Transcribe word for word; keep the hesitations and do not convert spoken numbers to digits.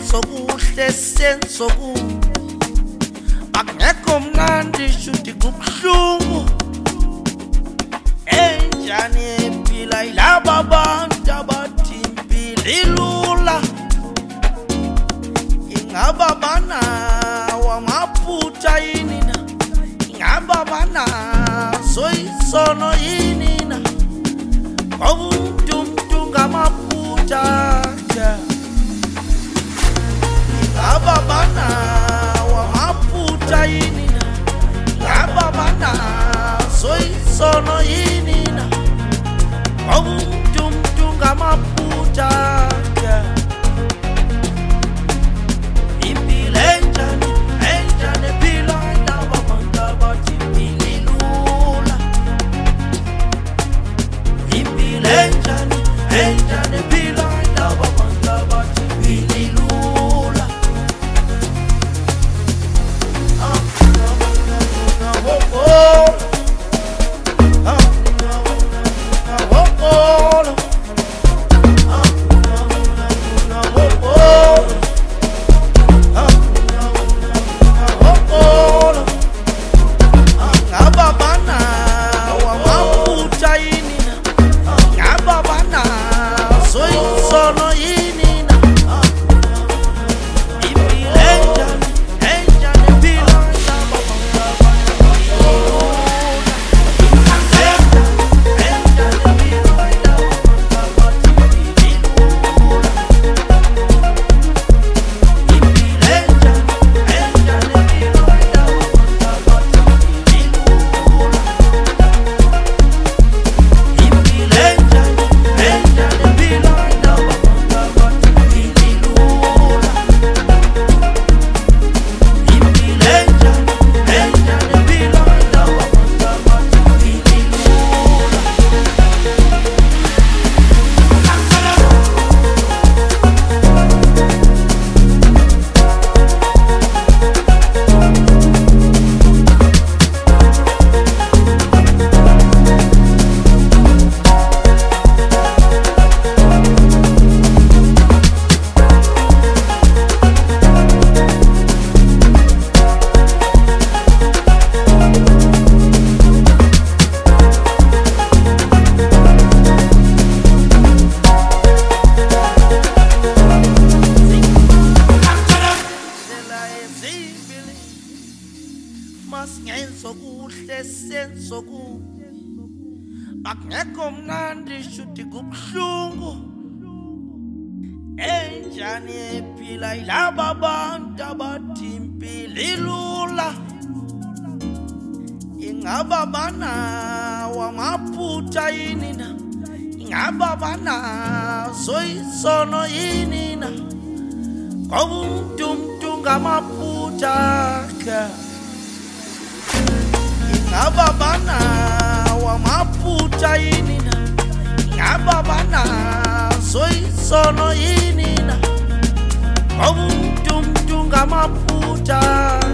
sokuhle sensoku akungekho mnandi shuthi kubuhlungu enjani ephila ilaba abantu abathi impilo ilula ingaba banawo amaphutha yini na ingaba banazo isono yini na ngoba umntu ngamaphutha ingaba banawo amaphutha yini na ingaba banazo isono yini na ngoba umntu ngamaphutha sokuhle sensoku akungekho mnandi shuthi kubuhlungu enjani ephila ilaba abantu abathi impilo ilula ingaba banawo amaphutha yini na ingaba banazo isono yini na ngoba umntu ngamaphutha ingaba banawo amaphutha yini na ingaba banazo isono yini na ngoba umntu ngamaphutha